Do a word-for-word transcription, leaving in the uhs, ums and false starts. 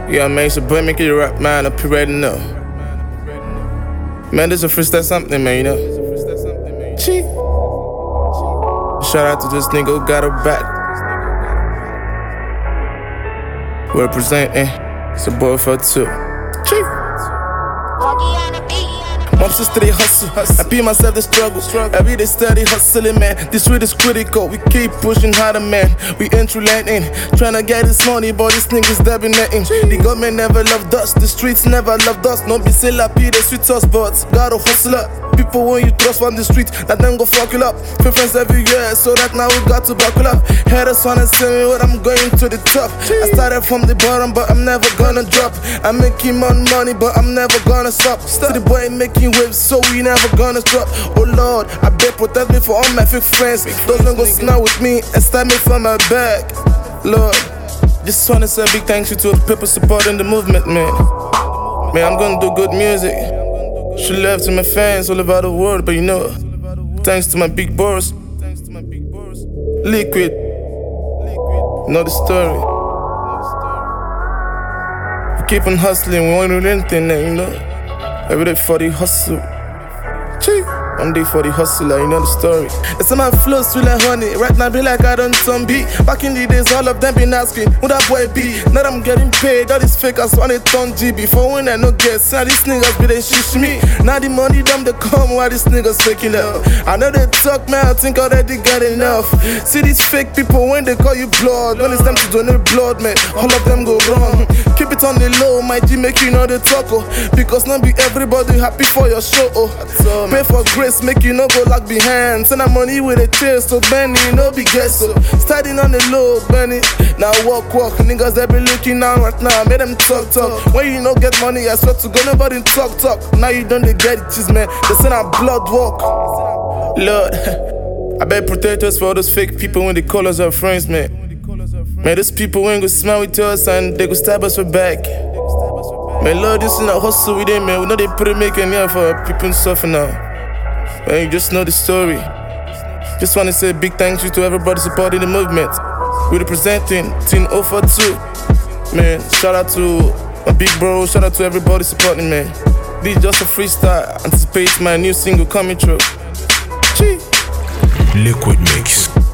Yeah, man, so boy, make it rap, man, up you ready now. Man, this a freestyle something, man, you know. Cheat. Shout out to this nigga who got her back. Representing, it's a boy for two. Cheat. Mom sister they hustle, I be myself the struggle. Every day steady hustling, man. This street is critical. We keep pushing harder, man. We ain't relenting, tryna get this money, but these niggas they be netting. The government never loved us, the streets never loved us. No be say la P, they sweet us, but gotta hustle up. People when you trust on the street, that them go fuck you up. Free friends every year, so that now we got to buckle up. Haters wanna tell me what I'm going to the top. I started from the bottom, but I'm never gonna drop. I'm making more money, but I'm never gonna stop. Still the boy making waves, so we never gonna stop. Oh Lord, I bet protect me for all my fake friends. Those don't go smile with me and stab me from my back. Lord, just wanna say a big thank you to the people supporting the movement, man. Man, I'm gonna do good music. Show love to my fans all over the world, but you know, thanks to my big boss, Liquid. Know the story. We keep on hustling, we won't do anything, you know. Every day for the hustle. Chee. One day for the hustler, you know the story. It's my flow sweet like honey. Right now be like I done some beat. Back in the days, all of them been asking who that boy be. Now I'm getting paid, all these fakers want it on G. Before when I no get, now these niggas be they shish me. Now the money them they come while these niggas faking up. I know they talk, man, I think already got enough. See these fake people when they call you blood. When it's time to donate blood, man, all of them go wrong. Keep it on the low, my G make you know the talk, oh. Because not be everybody happy for your show, oh. Pay for grace, make you no go lag behind. Send that money with a chase, so Benny, no be guess, so. Starting on the low, Benny. Now walk, walk, niggas they be looking down right now. Make them talk, talk. When you no get money, I swear to God, nobody talk, talk. Now you don't get it, man. They send our blood walk. Lord, I bet protect us for all those fake people when they call us our friends, man. Man, those people ain't gonna smile with us and they go stab us for back. Man, Lord, this is not hustle with them, man. We know they put it making here for people suffer now. Man, you just know the story. Just wanna say a big thank you to everybody supporting the movement. We representing Team oh four two. Man, shout out to my big bro, shout out to everybody supporting, man. This is just a freestyle. Anticipate my new single coming through. Gee. Liquid Mix.